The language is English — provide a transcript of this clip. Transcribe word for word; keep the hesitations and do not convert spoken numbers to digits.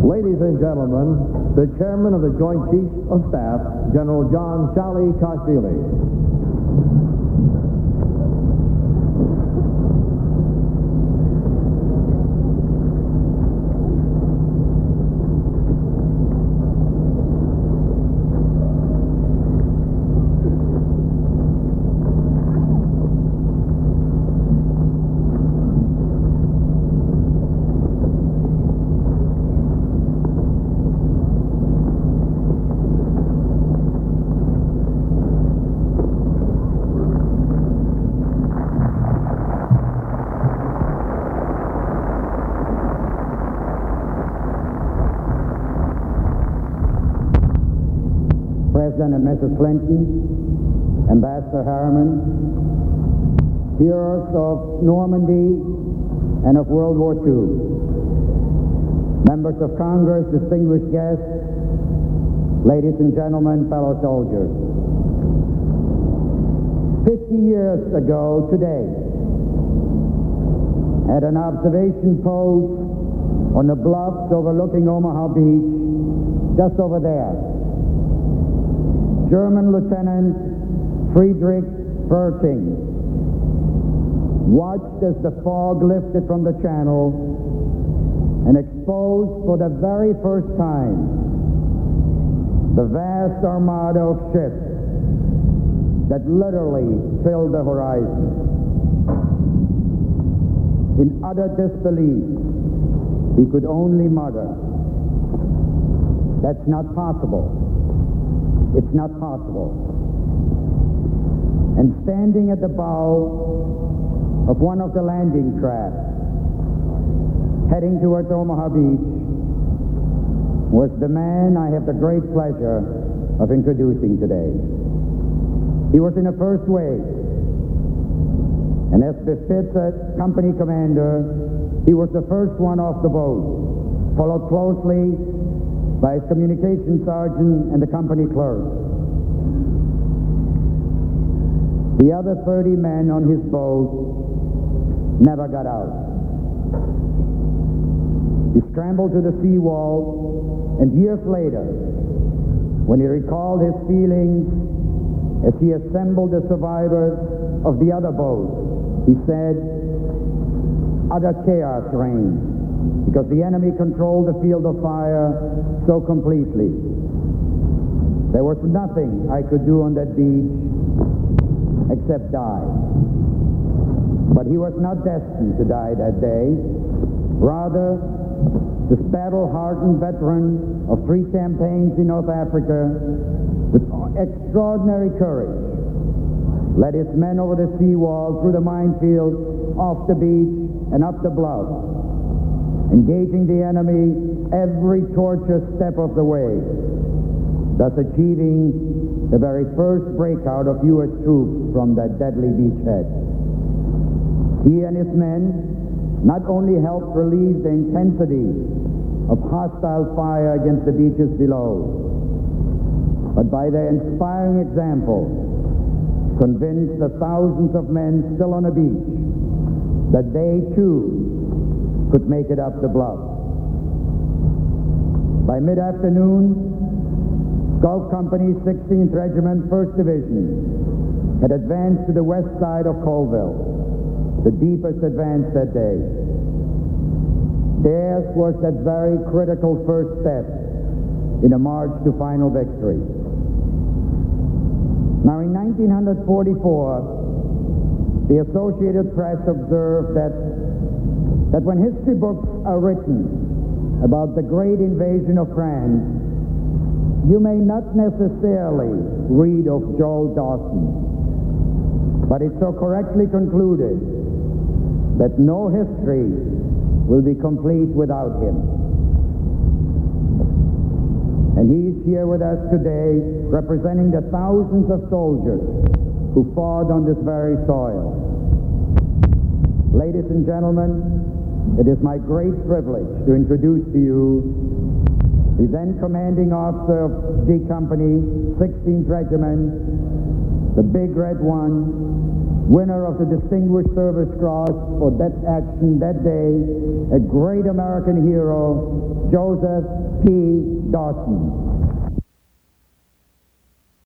Ladies and gentlemen, the Chairman of the Joint Chiefs of Staff, General John Saakashvili. President and Missus Clinton, Ambassador Harriman, heroes of Normandy and of World War Two, members of Congress, distinguished guests, ladies and gentlemen, fellow soldiers. Fifty years ago today, at an observation post on the bluffs overlooking Omaha Beach, just over there, German Lieutenant Friedrich Berting watched as the fog lifted from the channel and exposed for the very first time the vast armada of ships that literally filled the horizon. In utter disbelief, he could only mutter, "That's not possible. It's not possible." And standing at the bow of one of the landing craft, heading towards Omaha Beach, was the man I have the great pleasure of introducing today. He was in the first wave, and as befits a company commander, he was the first one off the boat, followed closely by his communication sergeant and the company clerk. The other thirty men on his boat never got out. He scrambled to the seawall, and years later, when he recalled his feelings as he assembled the survivors of the other boat, he said, "Utter chaos reigned, because the enemy controlled the field of fire so completely. There was nothing I could do on that beach except die." But he was not destined to die that day. Rather, this battle-hardened veteran of three campaigns in North Africa, with extraordinary courage, led his men over the seawall, through the minefield, off the beach, and up the bluff, engaging the enemy every tortuous step of the way, thus achieving the very first breakout of U S troops from that deadly beachhead. He and his men not only helped relieve the intensity of hostile fire against the beaches below, but by their inspiring example, convinced the thousands of men still on the beach that they too could make it up the bluff. By mid-afternoon, Gulf Company's sixteenth Regiment, first Division, had advanced to the west side of Colville, the deepest advance that day. Theirs was that very critical first step in a march to final victory. Now, in nineteen forty-four, the Associated Press observed that that when history books are written about the great invasion of France, you may not necessarily read of Joel Dawson, but it's so correctly concluded that no history will be complete without him. And he's here with us today, representing the thousands of soldiers who fought on this very soil. Ladies and gentlemen, it is my great privilege to introduce to you the then commanding officer of G Company, sixteenth Regiment, the Big Red One, winner of the Distinguished Service Cross for that action that day, a great American hero, Joseph P. Dawson.